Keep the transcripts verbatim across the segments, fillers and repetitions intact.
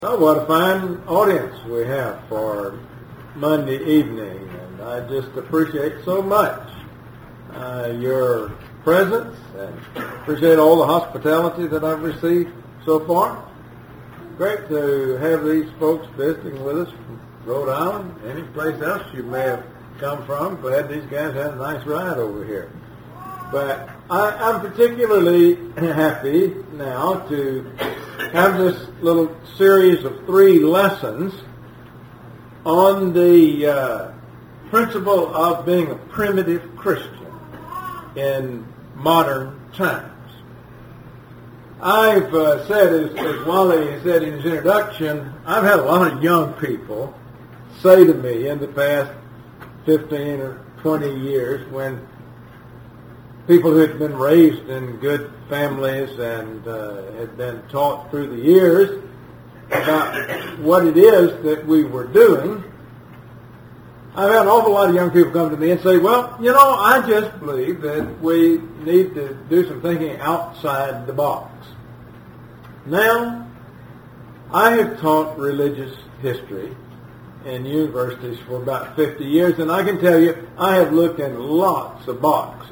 Oh, what a fine audience we have for Monday evening, and I just appreciate so much uh, your presence and appreciate all the hospitality that I've received so far. Great to have these folks visiting with us from Rhode Island, any place else you may have come from. Glad these guys had a nice ride over here. But I, I'm particularly happy now to have this little series of three lessons on the uh, principle of being a primitive Christian in modern times. I've uh, said, as, as Wally said in his introduction, I've had a lot of young people say to me in the past fifteen or twenty years, when people who had been raised in good families and uh, had been taught through the years about what it is that we were doing, I've had an awful lot of young people come to me and say, well, you know, I just believe that we need to do some thinking outside the box. Now, I have taught religious history in universities for about fifty years, and I can tell you I have looked in lots of boxes.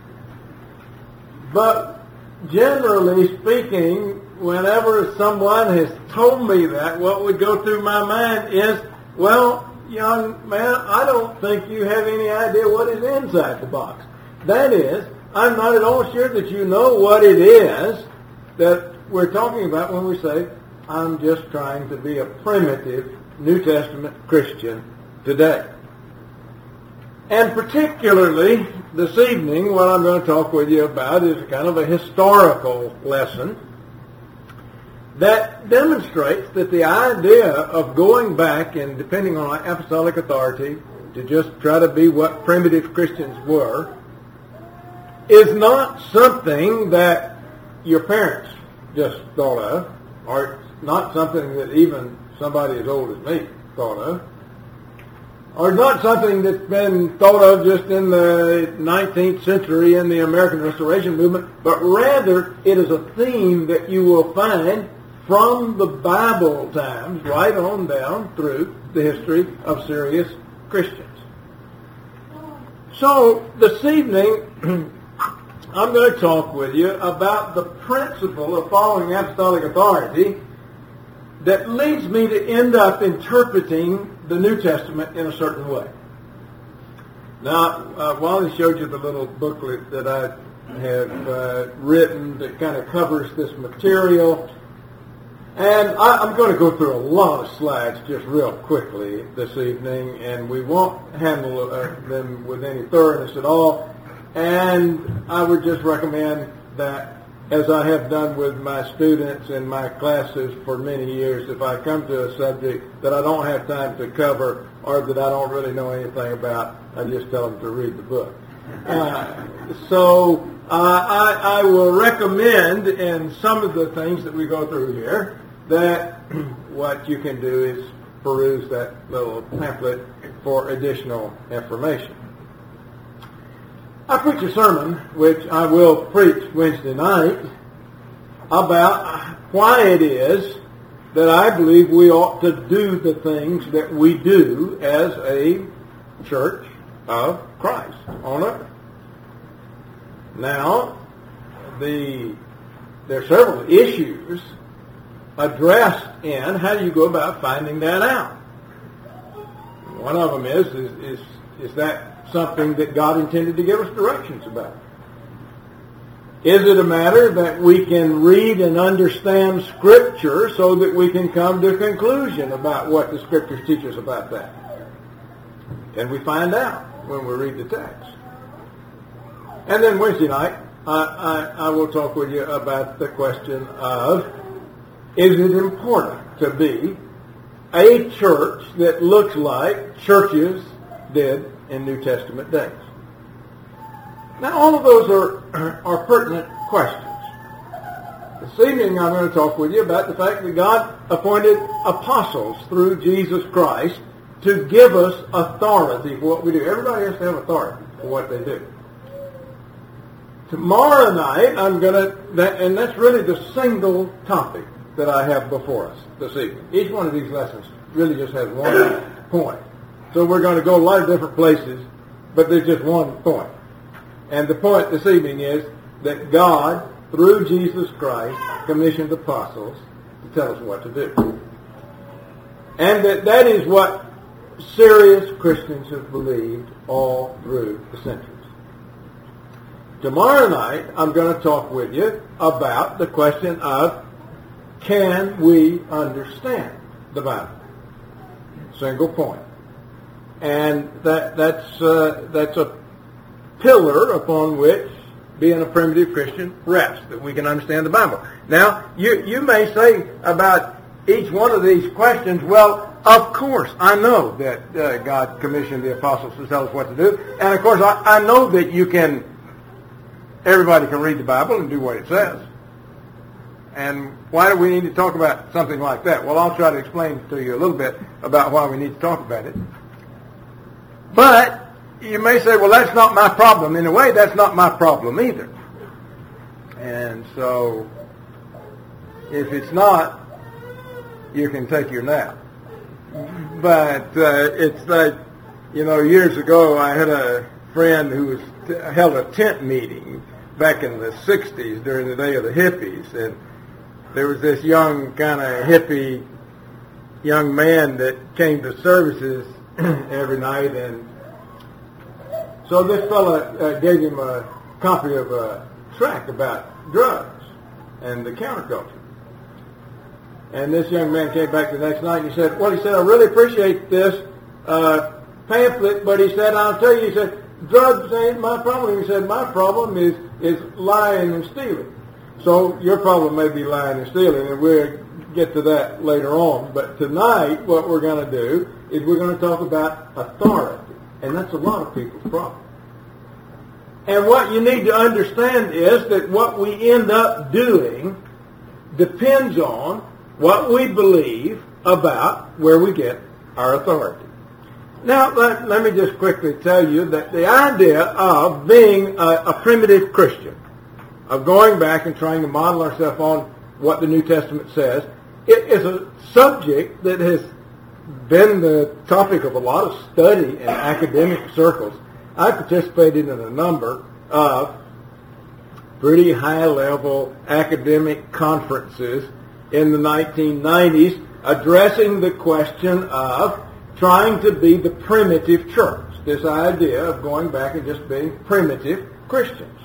But generally speaking, whenever someone has told me that, what would go through my mind is, well, young man, I don't think you have any idea what is inside the box. That is, I'm not at all sure that you know what it is that we're talking about when we say, I'm just trying to be a primitive New Testament Christian today. And particularly this evening, what I'm going to talk with you about is kind of a historical lesson that demonstrates that the idea of going back and depending on apostolic authority to just try to be what primitive Christians were is not something that your parents just thought of, or it's not something that even somebody as old as me thought of, or not something that's been thought of just in the nineteenth century in the American Restoration Movement, but rather it is a theme that you will find from the Bible times right on down through the history of serious Christians. So this evening, I'm going to talk with you about the principle of following apostolic authority that leads me to end up interpreting the New Testament in a certain way. Now, uh, Wally showed you the little booklet that I have uh, written that kind of covers this material. And I, I'm going to go through a lot of slides just real quickly this evening, and we won't handle uh, them with any thoroughness at all. And I would just recommend that, as I have done with my students in my classes for many years, if I come to a subject that I don't have time to cover or that I don't really know anything about, I just tell them to read the book. Uh, so uh, I, I will recommend in some of the things that we go through here that what you can do is peruse that little pamphlet for additional information. I preach a sermon, which I will preach Wednesday night, about why it is that I believe we ought to do the things that we do as a church of Christ on earth. Now, the there are several issues addressed in how do you go about finding that out. One of them is, is, is, is that something that God intended to give us directions about? Is it a matter that we can read and understand Scripture so that we can come to a conclusion about what the Scriptures teach us about that? Can we find out when we read the text? And then Wednesday night, I, I, I will talk with you about the question of, is it important to be a church that looks like churches did in New Testament days? Now, all of those are, are pertinent questions. This evening, I'm going to talk with you about the fact that God appointed apostles through Jesus Christ to give us authority for what we do. Everybody has to have authority for what they do. Tomorrow night, I'm going to, that, and that's really the single topic that I have before us this evening. Each one of these lessons really just has one point. So we're going to go a lot of different places, but there's just one point. And the point this evening is that God, through Jesus Christ, commissioned apostles to tell us what to do. And that that is what serious Christians have believed all through the centuries. Tomorrow night, I'm going to talk with you about the question of, can we understand the Bible? Single point. And that that's uh, that's a pillar upon which being a primitive Christian rests, that we can understand the Bible. Now, you, you may say about each one of these questions, well, of course, I know that uh, God commissioned the apostles to tell us what to do. And, of course, I, I know that you can, everybody can read the Bible and do what it says. And why do we need to talk about something like that? Well, I'll try to explain to you a little bit about why we need to talk about it. But you may say, well, that's not my problem. In a way, that's not my problem either. And so, if it's not, you can take your nap. But uh, it's like, you know, years ago I had a friend who was t- held a tent meeting back in the sixties during the day of the hippies. And there was this young kind of hippie young man that came to services every night, and so this fella uh, gave him a copy of a tract about drugs and the counterculture. And this young man came back the next night and he said, well, he said, I really appreciate this uh, pamphlet, but he said, I'll tell you, he said, drugs ain't my problem. He said, my problem is, is lying and stealing. So your problem may be lying and stealing, and we'll get to that later on. But tonight, what we're going to do is we're going to talk about authority. And that's a lot of people's problem. And what you need to understand is that what we end up doing depends on what we believe about where we get our authority. Now, let, let me just quickly tell you that the idea of being a, a primitive Christian, of going back and trying to model ourselves on what the New Testament says, it is a subject that has been the topic of a lot of study in academic circles. I participated in a number of pretty high-level academic conferences in the nineteen nineties addressing the question of trying to be the primitive church, this idea of going back and just being primitive Christians.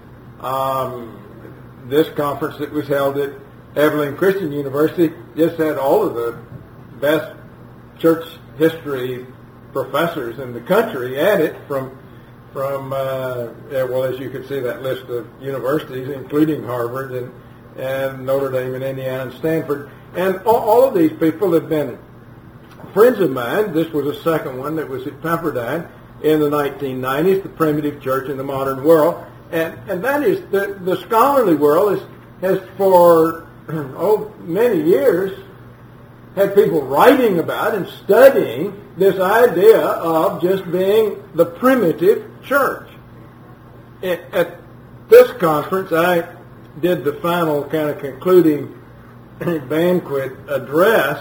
Um, this conference that was held at Evelyn Christian University just had all of the best church history professors in the country at it, from from uh, yeah, well, as you can see, that list of universities, including Harvard and and Notre Dame and Indiana and Stanford, and all, all of these people have been friends of mine. This was a second one that was at Pepperdine in the nineteen nineties, the primitive church in the modern world, and and that is the the scholarly world is, has for oh many years had people writing about and studying this idea of just being the primitive church. At, at this conference, I did the final kind of concluding banquet address,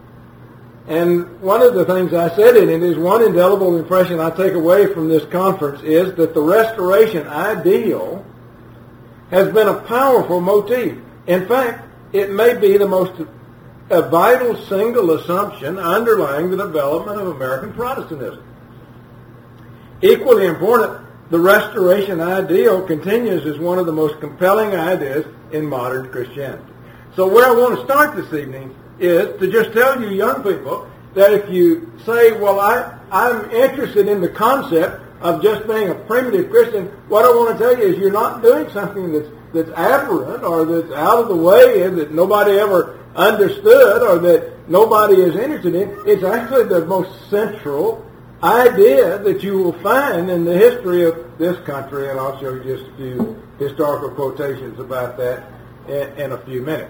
and one of the things I said in it is, one indelible impression I take away from this conference is that the restoration ideal has been a powerful motif. In fact, it may be the most a vital single assumption underlying the development of American Protestantism. Equally important, the restoration ideal continues as one of the most compelling ideas in modern Christianity. So where I want to start this evening is to just tell you young people that if you say, well, I, I'm interested in the concept of just being a primitive Christian, what I want to tell you is you're not doing something that's, that's aberrant or that's out of the way and that nobody ever understood or that nobody is interested in. It's actually the most central idea that you will find in the history of this country, and I'll show you just a few historical quotations about that in, in a few minutes.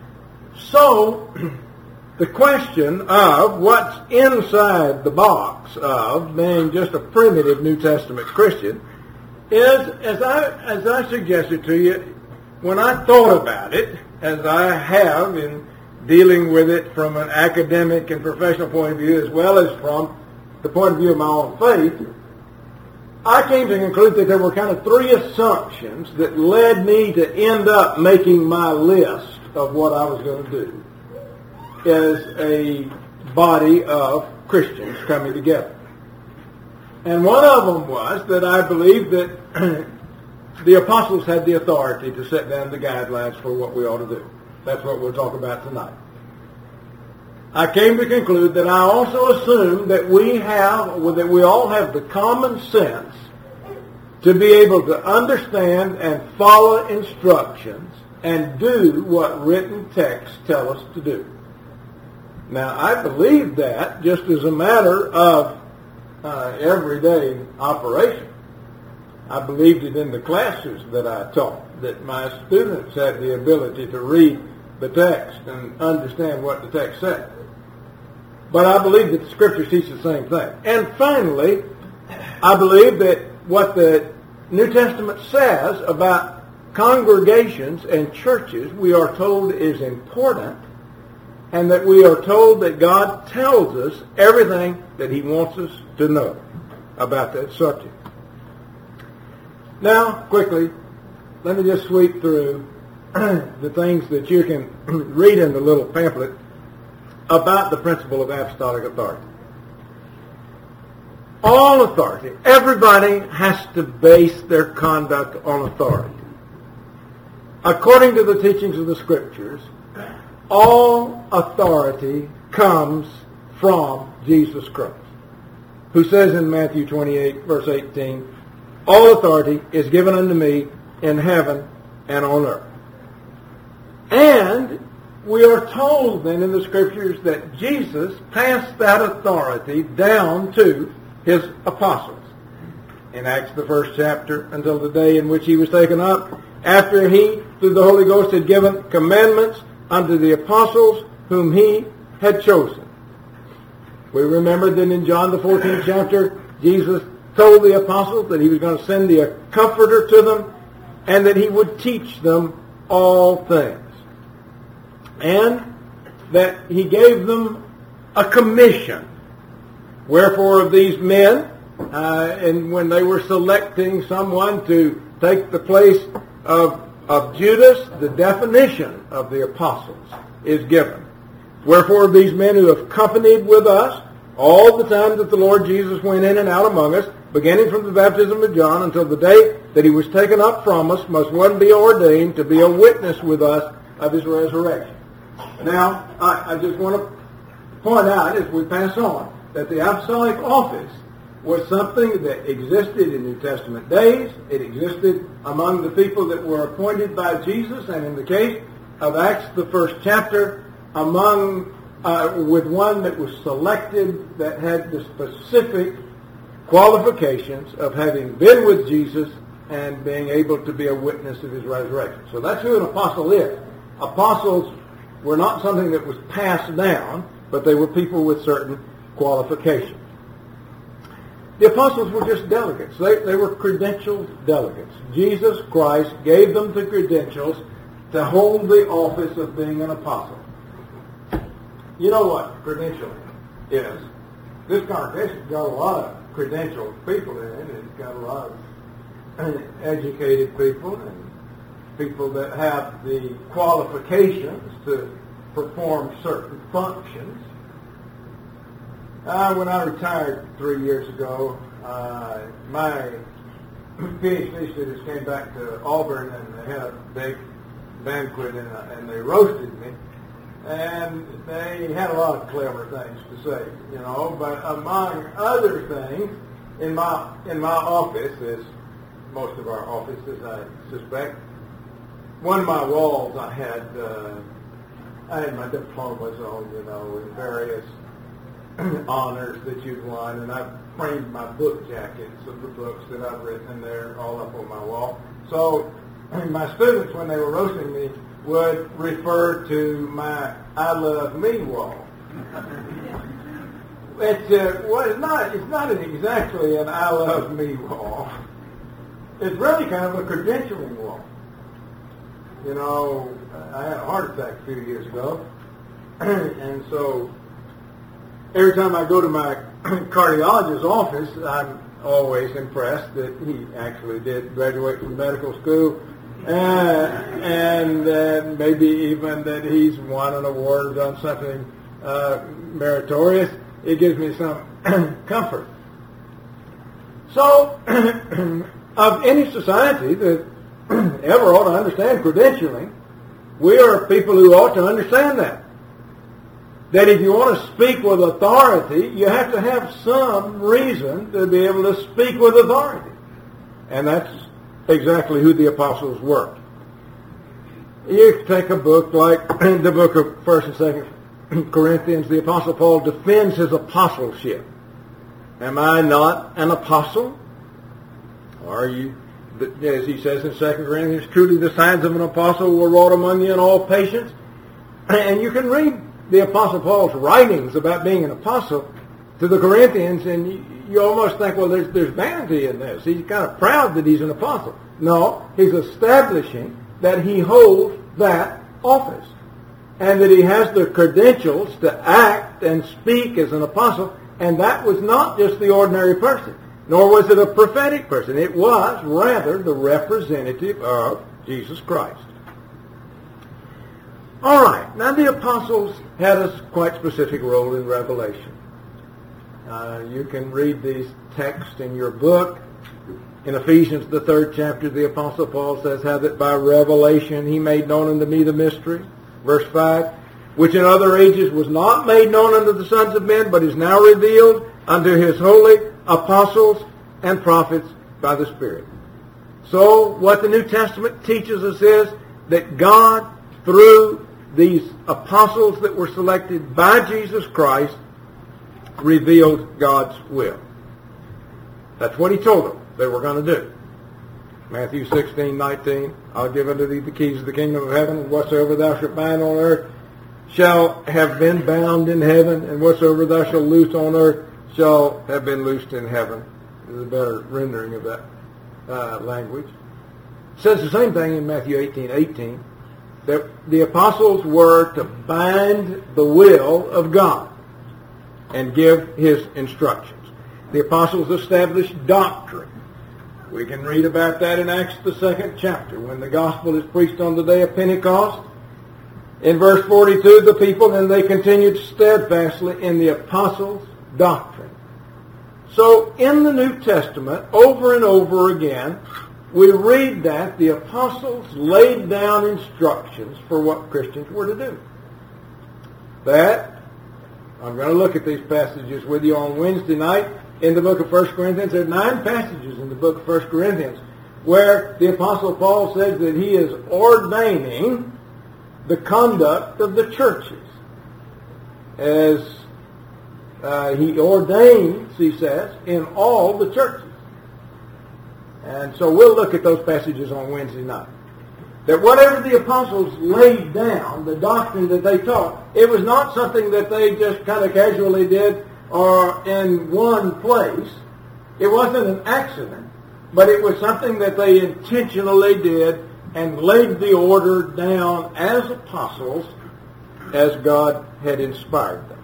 So, the question of what's inside the box of being just a primitive New Testament Christian is, as I, as I suggested to you, when I thought about it, as I have in dealing with it from an academic and professional point of view, as well as from the point of view of my own faith, I came to conclude that there were kind of three assumptions that led me to end up making my list of what I was going to do as a body of Christians coming together. And one of them was that I believed that the apostles had the authority to set down the guidelines for what we ought to do. That's what we'll talk about tonight. I came to conclude that I also assume that we have, that we all have the common sense to be able to understand and follow instructions and do what written texts tell us to do. Now, I believe that just as a matter of uh, everyday operation. I believed it in the classes that I taught, that my students had the ability to read the text and understand what the text said. But I believe that the Scriptures teach the same thing. And finally, I believe that what the New Testament says about congregations and churches, we are told is important, and that we are told that God tells us everything that He wants us to know about that subject. Now, quickly, let me just sweep through the things that you can read in the little pamphlet about the principle of apostolic authority. All authority, everybody has to base their conduct on authority. According to the teachings of the Scriptures, all authority comes from Jesus Christ, who says in Matthew twenty-eight, verse eighteen, all authority is given unto me in heaven and on earth. And we are told then in the Scriptures that Jesus passed that authority down to His apostles. In Acts the first chapter, until the day in which He was taken up, after He, through the Holy Ghost, had given commandments unto the apostles whom He had chosen. We remember that in John the fourteenth chapter, Jesus told the apostles that He was going to send the Comforter to them and that He would teach them all things. And that He gave them a commission. Wherefore of these men, uh, and when they were selecting someone to take the place of, of Judas, the definition of the apostles is given. Wherefore of these men who have companied with us all the time that the Lord Jesus went in and out among us, beginning from the baptism of John until the day that He was taken up from us, must one be ordained to be a witness with us of His resurrection. Now, I, I just want to point out as we pass on that the apostolic office was something that existed in New Testament days. It existed among the people that were appointed by Jesus, and in the case of Acts, the first chapter, among uh, with one that was selected that had the specific qualifications of having been with Jesus and being able to be a witness of His resurrection. So that's who an apostle is. Apostles were not something that was passed down, but they were people with certain qualifications. The apostles were just delegates. They, they were credentialed delegates. Jesus Christ gave them the credentials to hold the office of being an apostle. You know what credentialing is? This congregation's got a lot of credentialed people in it. It's got a lot of educated people and people that have the qualifications to perform certain functions. Uh, when I retired three years ago, uh, my PhD students came back to Auburn and they had a big banquet and, uh, and they roasted me. And they had a lot of clever things to say, you know, but among other things, in my in my office, as most of our offices, I suspect, one of my walls I had uh, I had my diplomas on, you know, and various honors that you'd won, and I framed my book jackets of the books that I've written in there all up on my wall. So my students, when they were roasting me, would refer to my I Love Me wall. It's, uh, well, it's not, it's not an exactly an I Love Me wall. It's really kind of a credentialing wall. You know, I had a heart attack a few years ago, and so every time I go to my cardiologist's office, I'm always impressed that he actually did graduate from medical school, uh, and uh, maybe even that he's won an award or done something uh, meritorious. It gives me some comfort. So, of any society that ever ought to understand credentialing, we are people who ought to understand that. That if you want to speak with authority, you have to have some reason to be able to speak with authority. And that's exactly who the apostles were. You take a book like the book of First and Second Corinthians, the Apostle Paul defends his apostleship. Am I not an apostle? Are you, as he says in Second Corinthians, truly the signs of an apostle were wrought among you in all patience? And you can read the Apostle Paul's writings about being an apostle to the Corinthians, and you, you almost think, well, there's, there's vanity in this. He's kind of proud that he's an apostle. No, he's establishing that he holds that office, and that he has the credentials to act and speak as an apostle, and that was not just the ordinary person, nor was it a prophetic person. It was rather the representative of Jesus Christ. All right, now the apostles had a quite specific role in Revelation. Uh, you can read these texts in your book. In Ephesians, the third chapter, the Apostle Paul says, how that by revelation he made known unto me the mystery. Verse five, which in other ages was not made known unto the sons of men, but is now revealed unto his holy apostles and prophets by the Spirit. So what the New Testament teaches us is that God, through these apostles that were selected by Jesus Christ, revealed God's will. That's what he told them they were going to do. Matthew sixteen nineteen, I'll give unto thee the keys of the kingdom of heaven, and whatsoever thou shalt bind on earth shall have been bound in heaven, and whatsoever thou shalt loose on earth shall have been loosed in heaven. There's a better rendering of that uh, language. It says the same thing in Matthew eighteen eighteen, that the apostles were to bind the will of God and give his instructions. The apostles established doctrine. We can read about that in Acts, the second chapter, when the gospel is preached on the day of Pentecost. In verse forty-two, the people, and they continued steadfastly in the apostles' doctrine. So in the New Testament, over and over again, we read that the apostles laid down instructions for what Christians were to do. That, I'm going to look at these passages with you on Wednesday night in the book of First Corinthians. There are nine passages in the book of First Corinthians where the Apostle Paul says that he is ordaining the conduct of the churches. As uh, he ordains, he says, in all the churches. And so we'll look at those passages on Wednesday night. That whatever the apostles laid down, the doctrine that they taught, it was not something that they just kind of casually did or in one place. It wasn't an accident, but it was something that they intentionally did and laid the order down as apostles as God had inspired them.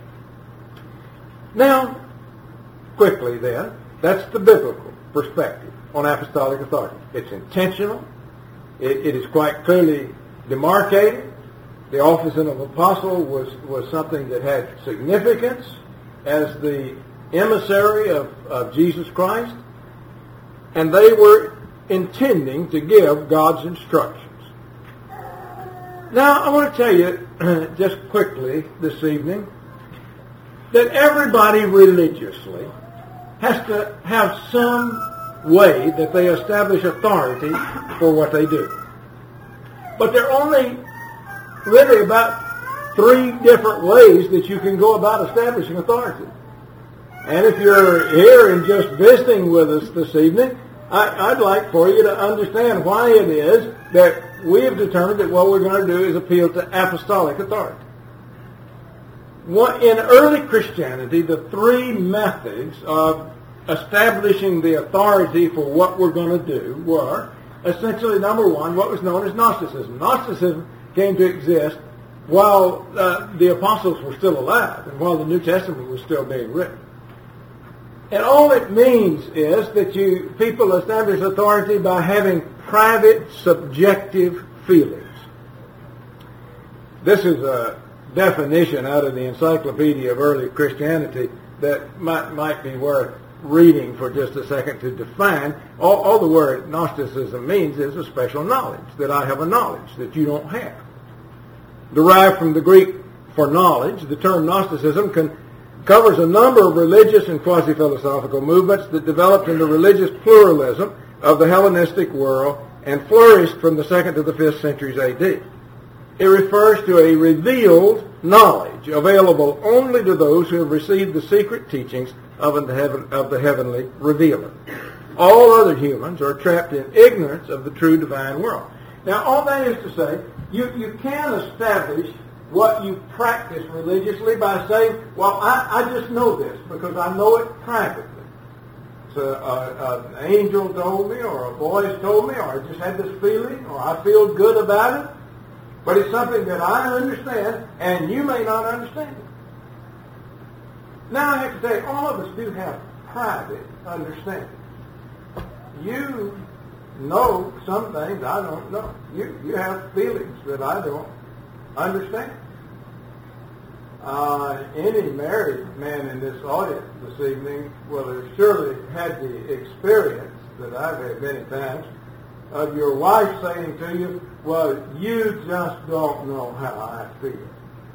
Now, quickly then, that's the biblical perspective on apostolic authority. It's intentional. It, it is quite clearly demarcated. The office of apostle was, was something that had significance as the emissary of, of Jesus Christ, and they were intending to give God's instructions. Now, I want to tell you just quickly this evening that everybody religiously has to have some way that they establish authority for what they do. But there are only really about three different ways that you can go about establishing authority. And if you're here and just visiting with us this evening, I, I'd like for you to understand why it is that we have determined that what we're going to do is appeal to apostolic authority. In early Christianity, the three methods of establishing the authority for what we're going to do were essentially, number one, what was known as Gnosticism. Gnosticism came to exist while uh, the apostles were still alive and while the New Testament was still being written. And all it means is that you people establish authority by having private, subjective feelings. This is a definition out of the Encyclopedia of Early Christianity that might, might be worth reading for just a second to define. All, all the word Gnosticism means is a special knowledge, that I have a knowledge that you don't have. Derived from the Greek for knowledge, the term Gnosticism can, covers a number of religious and quasi-philosophical movements that developed in the religious pluralism of the Hellenistic world and flourished from the second to the fifth centuries A D. It refers to a revealed knowledge available only to those who have received the secret teachings of the, heaven, of the heavenly revealer. All other humans are trapped in ignorance of the true divine world. Now, all that is to say, you, you can establish what you practice religiously by saying, well, I, I just know this because I know it privately. So, uh, uh, an angel told me, or a voice told me, or I just had this feeling, or I feel good about it. But it's something that I understand, and you may not understand it. Now I have to say, all of us do have private understanding. You know some things I don't know. You you have feelings that I don't understand. Uh, any married man in this audience this evening will have surely had the experience that I've had many times of your wife saying to you, well, you just don't know how I feel.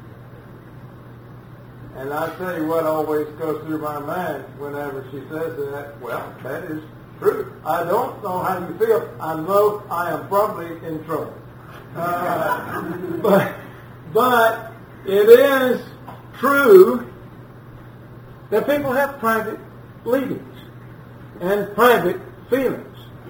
And I tell you what always goes through my mind whenever she says that, well, that is true. I don't know how you feel. I know I am probably in trouble. Uh, but, but it is true that people have private leadings and private feelings.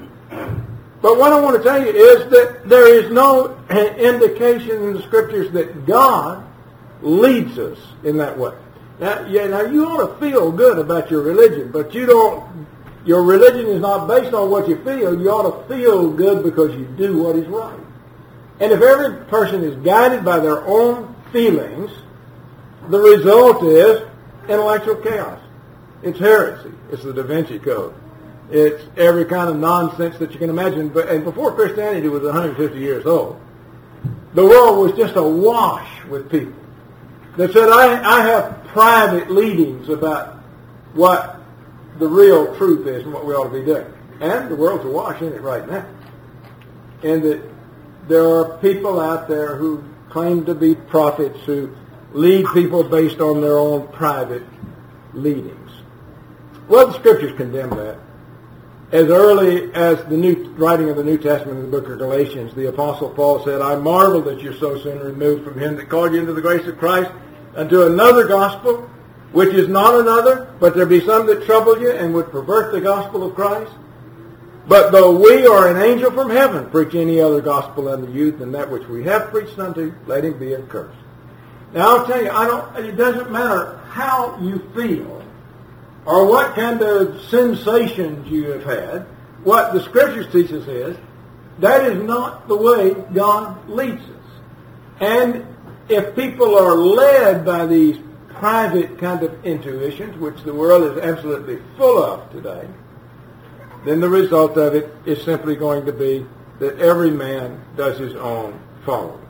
But what I want to tell you is that there is no indication in the Scriptures that God leads us in that way. Now, yeah, now you ought to feel good about your religion, but you don't. Your religion is not based on what you feel. You ought to feel good because you do what is right. And if every person is guided by their own feelings, the result is intellectual chaos. It's heresy. It's the Da Vinci Code. It's every kind of nonsense that you can imagine. But, and before Christianity was one hundred fifty years old, the world was just awash with people that said, I, I have private leadings about what the real truth is and what we ought to be doing. And the world's awash in it right now. And that there are people out there who claim to be prophets who lead people based on their own private leadings. Well, the Scriptures condemn that. As early as the new writing of the New Testament in the book of Galatians, the Apostle Paul said, I marvel that you're so soon removed from him that called you into the grace of Christ unto another gospel, which is not another, but there be some that trouble you and would pervert the gospel of Christ. But though we or an angel from heaven preach any other gospel unto you than that which we have preached unto, let him be accursed. Now I'll tell you, I don't. It doesn't matter how you feel or what kind of sensations you have had. What the Scriptures teach us is that is not the way God leads us. And if people are led by these private kind of intuitions, which the world is absolutely full of today, then the result of it is simply going to be that every man does his own following.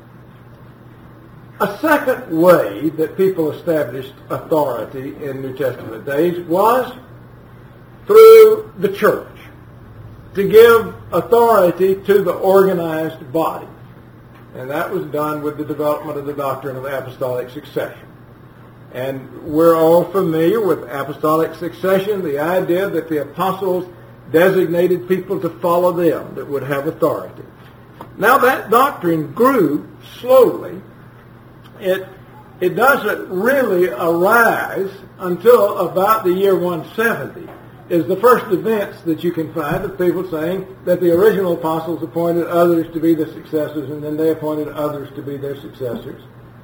A second way that people established authority in New Testament days was through the church, to give authority to the organized body. And that was done with the development of the doctrine of apostolic succession. And we're all familiar with apostolic succession, the idea that the apostles designated people to follow them that would have authority. Now that doctrine grew slowly. It it doesn't really arise until about the year one seventy, is the first events that you can find of people saying that the original apostles appointed others to be the successors, and then they appointed others to be their successors.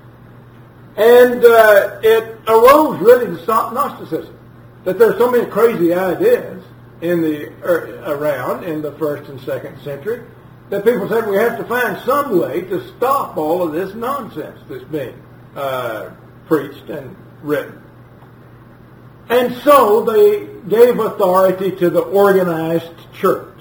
And uh, it arose really to stop Gnosticism, that there are so many crazy ideas in the er, around in the first and second century that people said we have to find some way to stop all of this nonsense that's being uh, preached and written. And so they gave authority to the organized church.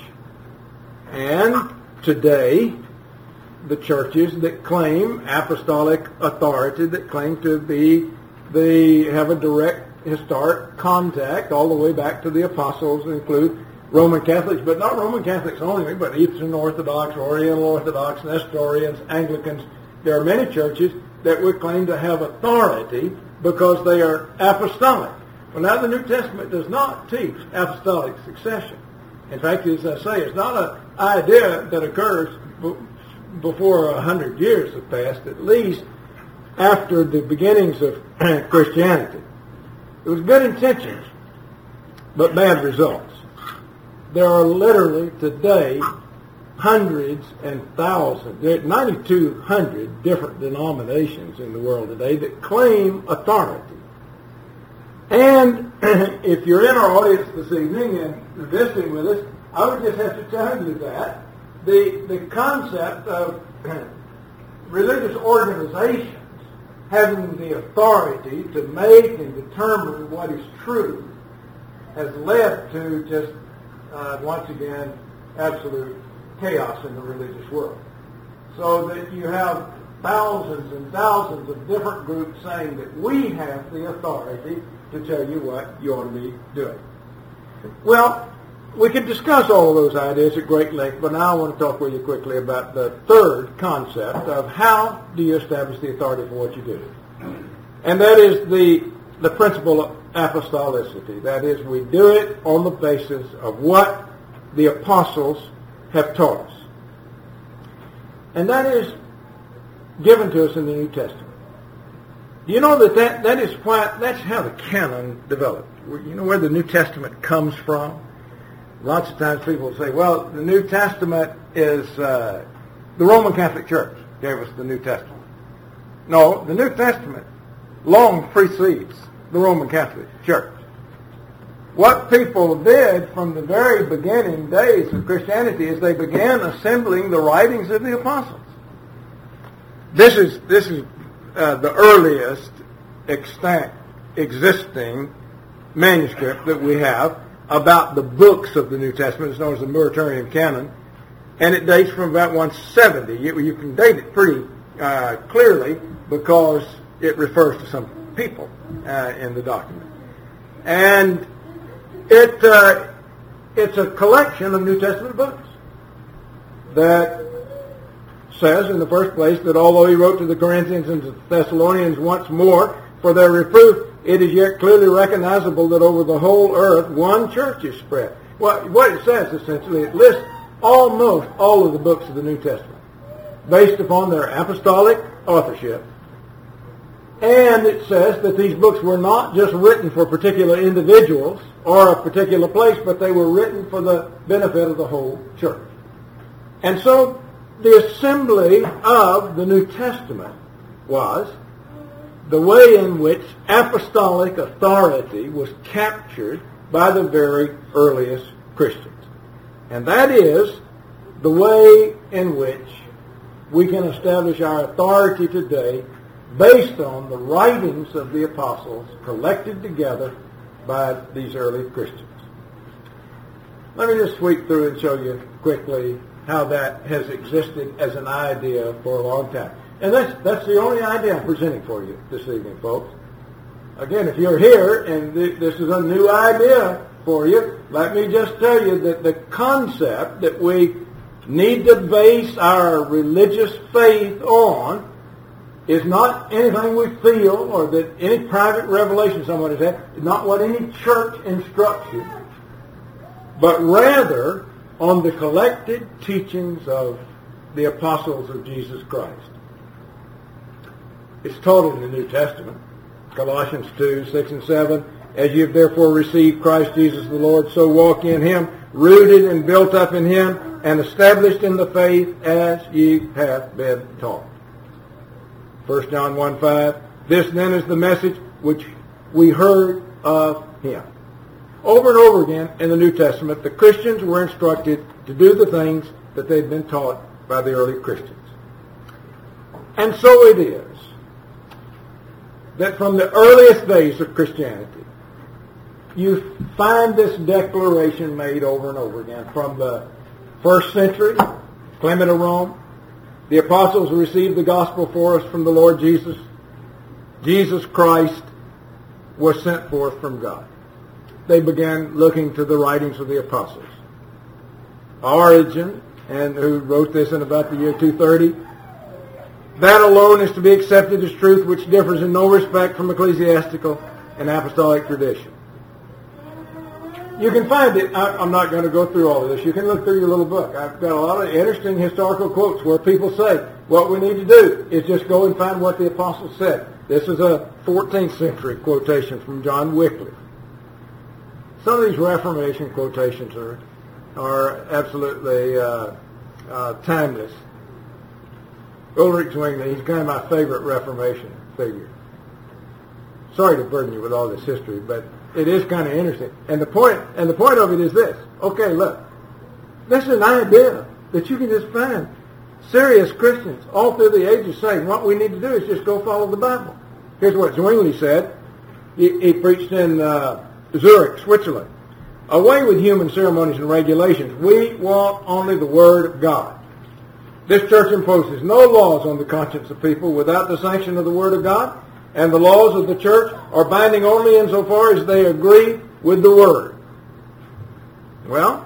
And today, the churches that claim apostolic authority, that claim to be, they have a direct historic contact all the way back to the apostles, include Roman Catholics, but not Roman Catholics only, but Eastern Orthodox, Oriental Orthodox, Nestorians, Anglicans. There are many churches that would claim to have authority because they are apostolic. Well, now the New Testament does not teach apostolic succession. In fact, as I say, it's not an idea that occurs b- before a hundred years have passed, at least after the beginnings of Christianity. It was good intentions, but bad results. There are literally today hundreds and thousands, there are ninety-two hundred different denominations in the world today that claim authority. And if you're in our audience this evening and visiting with us, I would just have to tell you that the, the concept of religious organizations having the authority to make and determine what is true has led to just, uh, once again, absolute chaos in the religious world. So that you have thousands and thousands of different groups saying that we have the authority to tell you what you ought to be doing. Well, we could discuss all of those ideas at great length, but now I want to talk with you quickly about the third concept of how do you establish the authority for what you do. And that is the, the principle of apostolicity. That is, we do it on the basis of what the apostles have taught us. And that is given to us in the New Testament. Do you know that, that that is why, that's how the canon developed? You know where the New Testament comes from? Lots of times people say, well, the New Testament is, uh, the Roman Catholic Church gave us the New Testament. No, the New Testament long precedes the Roman Catholic Church. What people did from the very beginning days of Christianity is they began assembling the writings of the apostles. This is, this is uh, the earliest extant existing manuscript that we have about the books of the New Testament. It's known as the Muratorian Canon, and it dates from about one seventy. You, you can date it pretty uh, clearly because it refers to some people uh, in the document. And it uh, it's a collection of New Testament books that says, in the first place, that although he wrote to the Corinthians and to the Thessalonians once more for their reproof, it is yet clearly recognizable that over the whole earth one church is spread. Well, what it says, essentially, it lists almost all of the books of the New Testament based upon their apostolic authorship. And it says that these books were not just written for particular individuals or a particular place, but they were written for the benefit of the whole church. And so the assembly of the New Testament was the way in which apostolic authority was captured by the very earliest Christians. And that is the way in which we can establish our authority today based on the writings of the apostles collected together by these early Christians. Let me just sweep through and show you quickly how that has existed as an idea for a long time. And that's, that's the only idea I'm presenting for you this evening, folks. Again, if you're here and th- this is a new idea for you, let me just tell you that the concept that we need to base our religious faith on is not anything we feel or that any private revelation someone has had. It's not what any church instructs you, but rather on the collected teachings of the apostles of Jesus Christ. It's taught in the New Testament. Colossians two, six and seven. As you have therefore received Christ Jesus the Lord, so walk in him, rooted and built up in him, and established in the faith as ye have been taught. First John one five. This then is the message which we heard of him. Over and over again in the New Testament, the Christians were instructed to do the things that they'd been taught by the early Christians. And so it is that from the earliest days of Christianity, you find this declaration made over and over again. From the first century, Clement of Rome, the apostles received the gospel for us from the Lord Jesus. Jesus Christ was sent forth from God. They began looking to the writings of the apostles. Origen, and who wrote this in about the year two thirty, that alone is to be accepted as truth, which differs in no respect from ecclesiastical and apostolic tradition. You can find it. I, I'm not going to go through all of this. You can look through your little book. I've got a lot of interesting historical quotes where people say, what we need to do is just go and find what the apostles said. This is a fourteenth century quotation from John Wycliffe. Some of these Reformation quotations are, are absolutely uh, uh, timeless. Ulrich Zwingli, he's kind of my favorite Reformation figure. Sorry to burden you with all this history, but it is kind of interesting. And the point, and the point of it is this. Okay, look. This is an idea that you can just find serious Christians all through the ages saying what we need to do is just go follow the Bible. Here's what Zwingli said. He, he preached in uh, Zurich, Switzerland. Away with human ceremonies and regulations. We want only the Word of God. This church imposes no laws on the conscience of people without the sanction of the Word of God, and the laws of the church are binding only insofar as they agree with the Word. Well,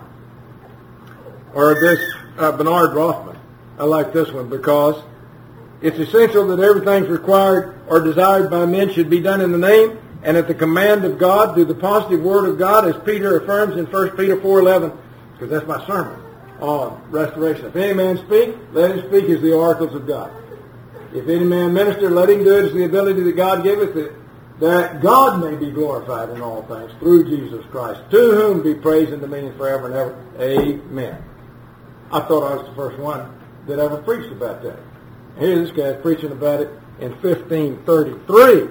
or this uh, Bernard Rothman. I like this one because it's essential that everything required or desired by men should be done in the name and at the command of God through the positive Word of God, as Peter affirms in First Peter four eleven, because that's my sermon on restoration. If any man speak, let him speak as the oracles of God. If any man minister, let him do it as the ability that God giveth, that, that God may be glorified in all things through Jesus Christ, to whom be praise and dominion forever and ever. Amen. I thought I was the first one that ever preached about that. Here this guy's preaching about it in fifteen thirty-three.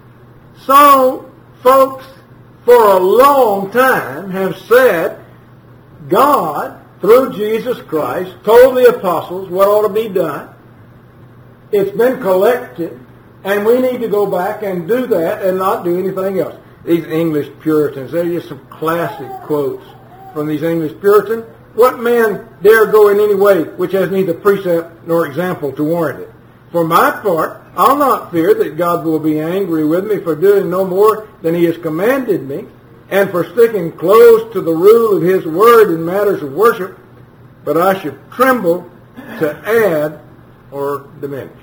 So, folks, for a long time have said God, through Jesus Christ, told the apostles what ought to be done. It's been collected, and we need to go back and do that and not do anything else. These English Puritans, they're just some classic quotes from these English Puritans. What man dare go in any way which has neither precept nor example to warrant it? For my part, I'll not fear that God will be angry with me for doing no more than he has commanded me, and for sticking close to the rule of his word in matters of worship, but I should tremble to add or diminish.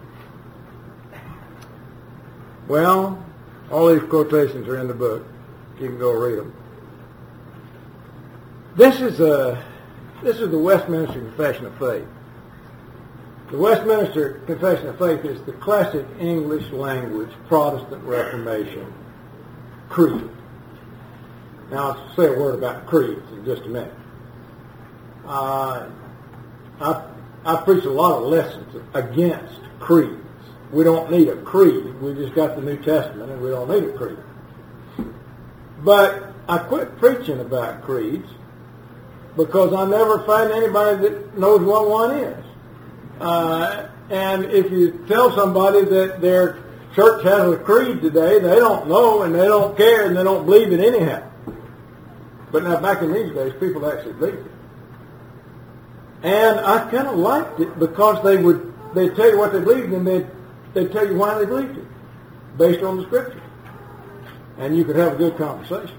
Well, all these quotations are in the book. You can go read them. This is a this is the Westminster Confession of Faith. The Westminster Confession of Faith is the classic English language Protestant Reformation creed. Now, I'll say a word about creeds in just a minute. Uh, I I preach a lot of lessons against creeds. We don't need a creed. We just got the New Testament, and we don't need a creed. But I quit preaching about creeds because I never find anybody that knows what one is. Uh, and if you tell somebody that their church has a creed today, they don't know, and they don't care, and they don't believe it anyhow. But now, back in these days, people actually believed it. And I kind of liked it because they would they'd tell you what they believed, and they'd, they'd tell you why they believed it, based on the Scripture. And you could have a good conversation.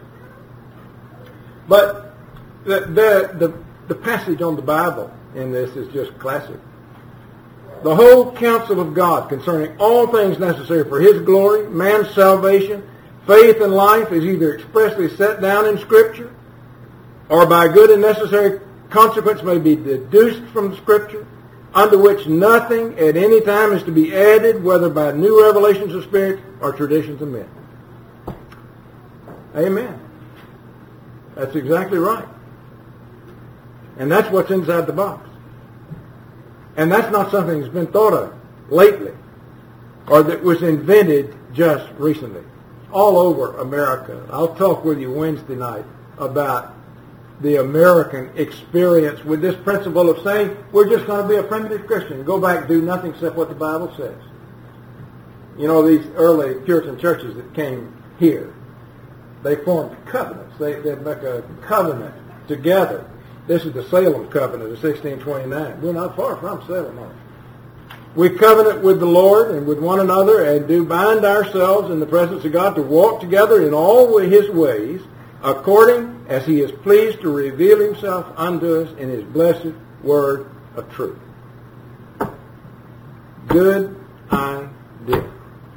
But the, the, the, the passage on the Bible in this is just classic. The whole counsel of God concerning all things necessary for his glory, man's salvation, faith, and life is either expressly set down in Scripture, or by good and necessary consequence may be deduced from the Scripture, unto which nothing at any time is to be added, whether by new revelations of Spirit or traditions of men. Amen. That's exactly right. And that's what's inside the box. And that's not something that's been thought of lately, or that was invented just recently. All over America. I'll talk with you Wednesday night about the American experience with this principle of saying, we're just going to be a primitive Christian. Go back and do nothing except what the Bible says. You know, these early Puritan churches that came here, they formed covenants. They, they'd make a covenant together. This is the Salem Covenant of sixteen twenty-nine. We're not far from Salem, are we? We covenant with the Lord and with one another and do bind ourselves in the presence of God to walk together in all his ways, according as he is pleased to reveal himself unto us in his blessed word of truth. Good idea.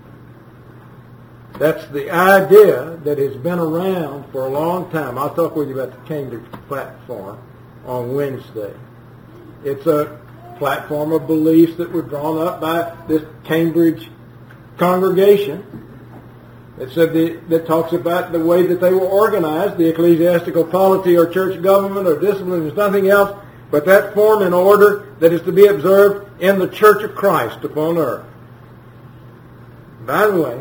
That's the idea that has been around for a long time. I'll talk with you about the Cambridge platform on Wednesday. It's a platform of beliefs that were drawn up by this Cambridge congregation that said the, that talks about the way that they were organized, the ecclesiastical polity or church government or discipline is nothing else but that form and order that is to be observed in the Church of Christ upon earth. By the way,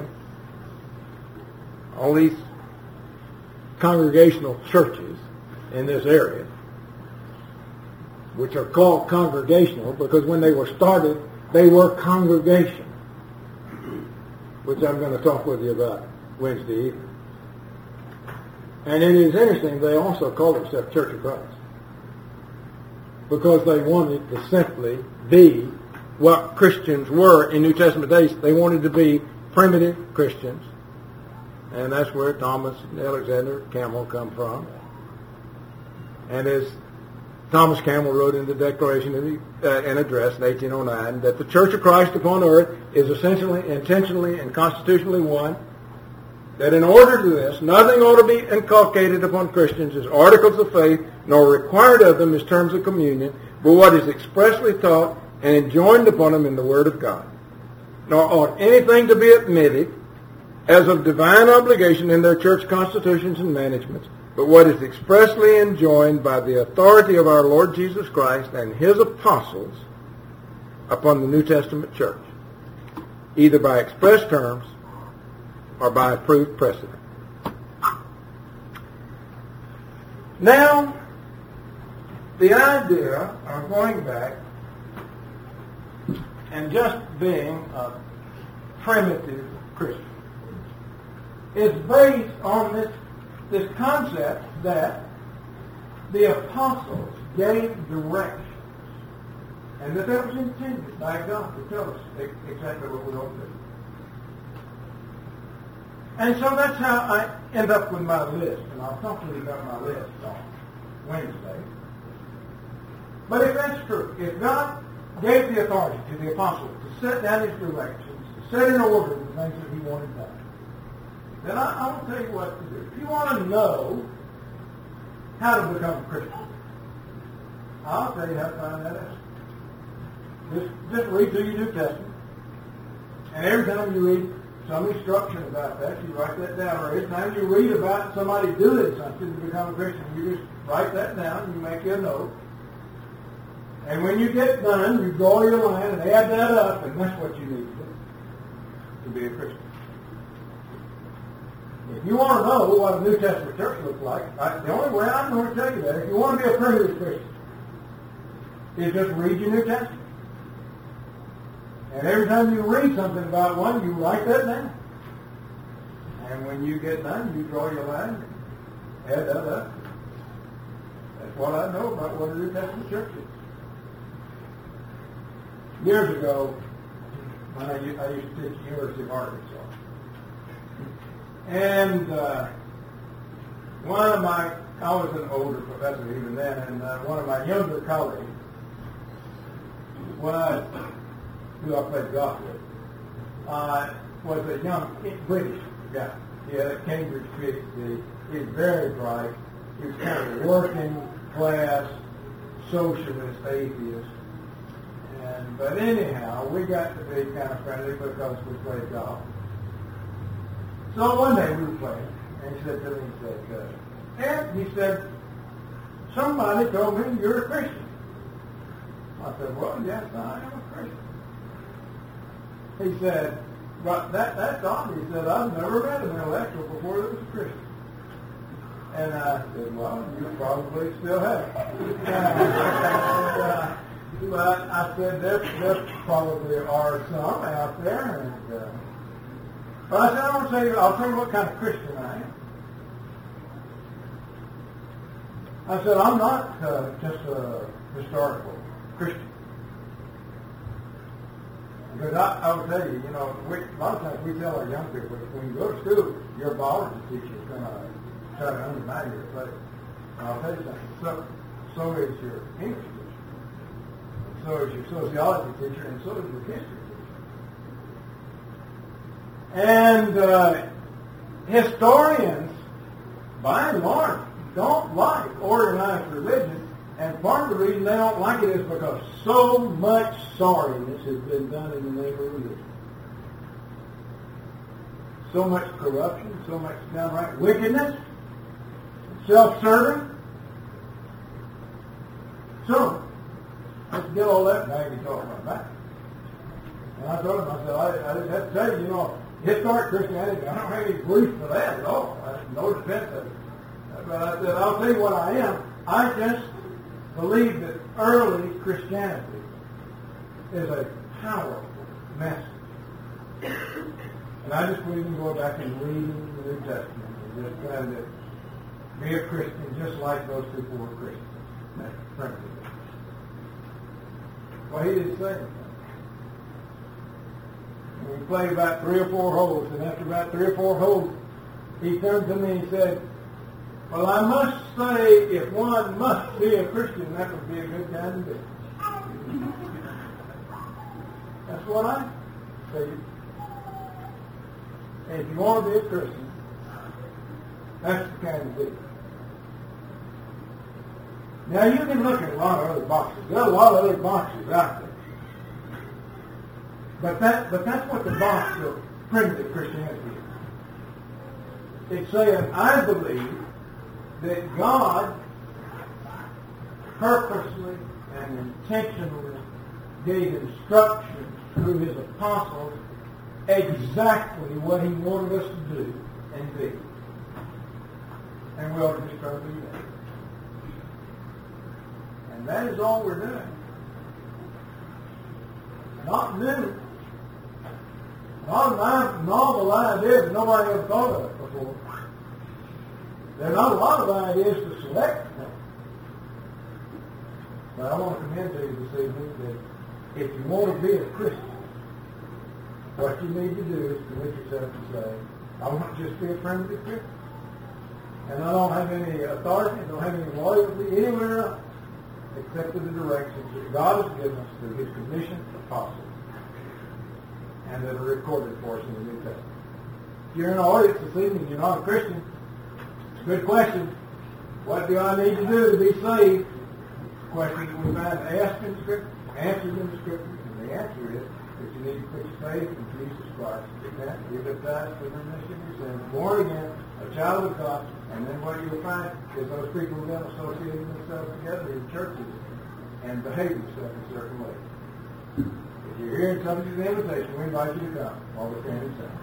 all these congregational churches in this area, which are called congregational because when they were started, they were congregation, which I'm going to talk with you about Wednesday evening. And it is interesting, they also call themselves Church of Christ because they wanted to simply be what Christians were in New Testament days. They wanted to be primitive Christians, and that's where Thomas and Alexander Campbell come from. And as Thomas Campbell wrote in the Declaration of the, uh, an address in eighteen oh nine that the Church of Christ upon earth is essentially, intentionally, and constitutionally one, that in order to this, nothing ought to be inculcated upon Christians as articles of faith, nor required of them as terms of communion, but what is expressly taught and enjoined upon them in the Word of God. Nor ought anything to be admitted as of divine obligation in their church constitutions and managements, but what is expressly enjoined by the authority of our Lord Jesus Christ and his apostles upon the New Testament church, either by express terms or by approved precedent. Now, the idea of going back and just being a primitive Christian is based on this this concept that the apostles gave directions and that that was intended by God to tell us exactly what we ought to do. And so that's how I end up with my list, and I'll talk to you about my list on Wednesday. But if that's true, if God gave the authority to the apostles to set down his directions, to set in order the things that he wanted done, then I, I will tell you what to do. If you want to know how to become a Christian, I'll tell you how to find that out. Just, just read through your New Testament. And every time you read some instruction about that, you write that down. Or every time you read about somebody doing something to become a Christian, you just write that down and you make a note. And when you get done, you draw your line and add that up, and that's what you need to do to be a Christian. If you want to know what a New Testament church looks like, I, the only way I'm going to tell you that, if you want to be a primitive Christian, is just read your New Testament. And every time you read something about one, you write that down. And when you get done, you draw your line and add that up. That's what I know about what a New Testament church is. Years ago, when I, I used to teach at the University of Arkansas, and uh, one of my, I was an older professor even then, and uh, one of my younger colleagues, was, who I played golf with, uh, was a young British guy. He had a Cambridge P H D. He was very bright. He was kind of a working class socialist atheist. And, but anyhow, we got to be kind of friendly because we played golf. So one day we were playing, and he said to me, he said, uh, Ed, he said, somebody told me you're a Christian. I said, well, yes, I am a Christian. He said, but that, that's odd. He said, I've never met an intellectual before that was a Christian. And I said, well, you probably still have it. and, uh, but I said, there, there probably are some out there. And, uh, but I said, I want to tell you, I'll tell you what kind of Christian I am. I said, I'm not uh, just a historical Christian. Because I, I will tell you, you know, we, a lot of times we tell our young people that when you go to school, your biology teacher is going to try to undermine your place. And I'll tell you something, so, so is your English teacher, and so is your sociology teacher, and so is your history teacher. And uh, historians, by and large, don't like organized religion. And part of the reason they don't like it is because so much sorriness has been done in the name of religion. So much corruption, so much downright wickedness, self-serving. So, let's get all that baggage off my back. And I told him, I said, I, I just have to tell you, you know, historic Christianity, I don't have any grief for that at all. I have no defense of it. But I said, I'll tell you what I am. I just believe that early Christianity is a powerful message. And I just believe in going back and reading the New Testament and just trying to be a Christian just like those people were Christians. That's frankly. Well, he didn't say anything. And we played about three or four holes, and after about three or four holes, he turned to me and said, well, I must say, if one must be a Christian, that would be a good time to be. That's what I say. And if you want to be a Christian, that's the kind of be. Now, you can look at a lot of other boxes. There are a lot of other boxes out there. But that, but that's what the box of primitive Christianity is. It's saying, I believe that God purposely and intentionally gave instruction through his apostles exactly what he wanted us to do and be. And we ought to just try to do that. And that is all we're doing. Not new. Not novel ideas that nobody ever thought of before. There are not a lot of ideas to select from. But I want to commend to you this evening that if you want to be a Christian, what you need to do is commit yourself to say, I want to just be a primitive Christian. And I don't have any authority, I don't have any loyalty anywhere else except to the directions that God has given us through his commissioned apostles and that are recorded for us in the New Testament. If you're in the audience this evening and you're not a Christian, it's a good question. What do I need to do to be saved? It's a question that we find asked in Scripture, answered in the Scriptures, and the answer is that you need to put your faith in Jesus Christ. Amen. Be baptized for the remission of your sins, born again, a child of God, and then what you'll find is those people then associating themselves together in churches and behaving themselves in certain ways. If you're here and come to the invitation, we invite you to come while we're standing aside.